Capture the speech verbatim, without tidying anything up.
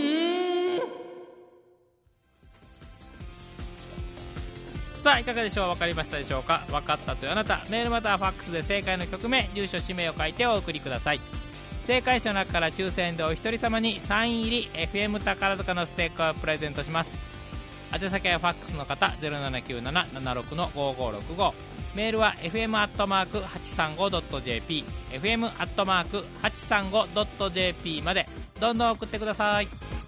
さあいかがでしょう。分かりましたでしょうか。分かったというあなた、メールまたはファックスで正解の曲名、住所氏名を書いてお送りください。正解者の中から抽選でお一人様にサイン入り エフエム 宝塚のステッカーをプレゼントします。宛先はファックスの方 ゼロななきゅうなな ななろく ごごろくご、メールは エフエム アットマーク はちさんご ドット ジェーピー エフエム アットマーク はちさんご ドット ジェーピー までどんどん送ってください。